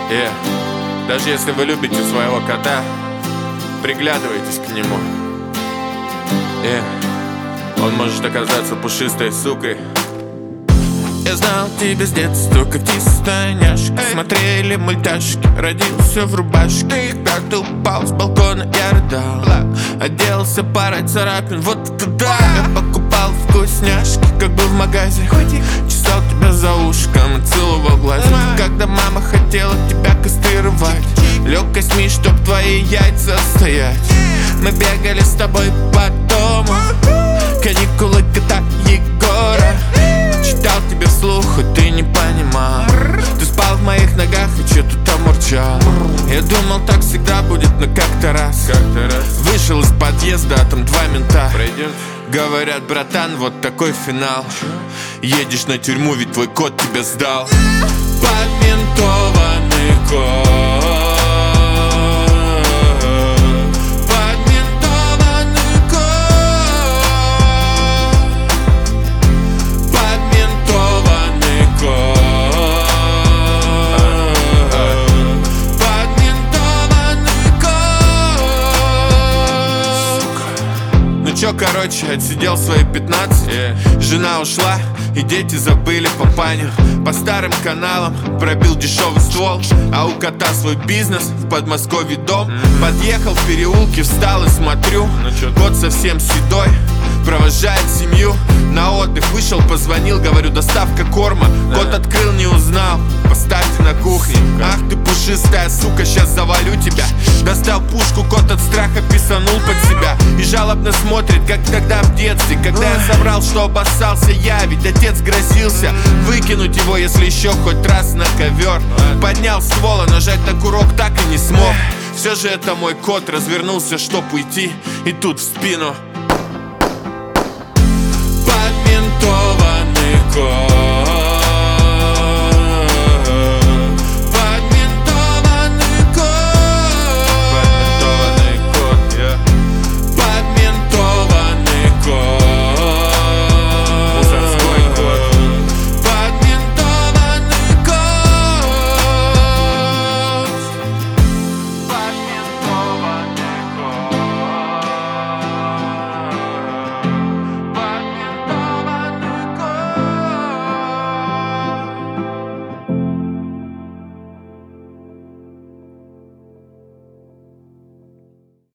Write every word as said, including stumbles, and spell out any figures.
Yeah. Даже если вы любите своего кота, приглядывайтесь к нему. Yeah. Он может оказаться пушистой сукой. Я знал тебя с детства, как тистая няшка. Смотрели мультяшки, родился в рубашке. Когда ты упал с балкона, я рыдал. Отделался парой царапин, вот это да. Я покупал вкусняшки, как бы в магазе. Чесал тебя за ушком и целовал глазик. Когда мама хотела тебя кастрировать, лег косми, чтоб твои яйца стоять. Мы бегали с тобой по дому, каникулы кота Егора. Читал тебе вслух, хоть ты не понимал. Ты спал в моих ногах и чё-то там урчал. Я думал, так всегда будет, но как-то раз, как-то раз вышел из подъезда, а там два мента. Пройдем. Говорят, братан, вот такой финал. Едешь на тюрьму, ведь твой кот тебя сдал. Подментованный кот. Чё, короче, отсидел свои пятнадцать. yeah. Жена ушла, и дети забыли папаню. По старым каналам пробил дешевый ствол, а у кота свой бизнес, в Подмосковье дом. mm-hmm. Подъехал в переулке, встал и смотрю, ну, кот совсем седой, провожает семью. На отдых вышел, позвонил, говорю, доставка корма. да. Кот открыл, не узнал, поставьте на кухне. Сука. Ах ты пушистая сука, сейчас завалю тебя. Достал пушку, кот от страха писанул под себя и жалобно смотрит, как тогда в детстве, когда я соврал, что обоссался я. Ведь отец грозился выкинуть его, если еще хоть раз на ковер. Поднял ствол, а нажать на курок так и не смог. Все же это мой кот, развернулся, чтоб уйти, и тут в спину подментованный кот.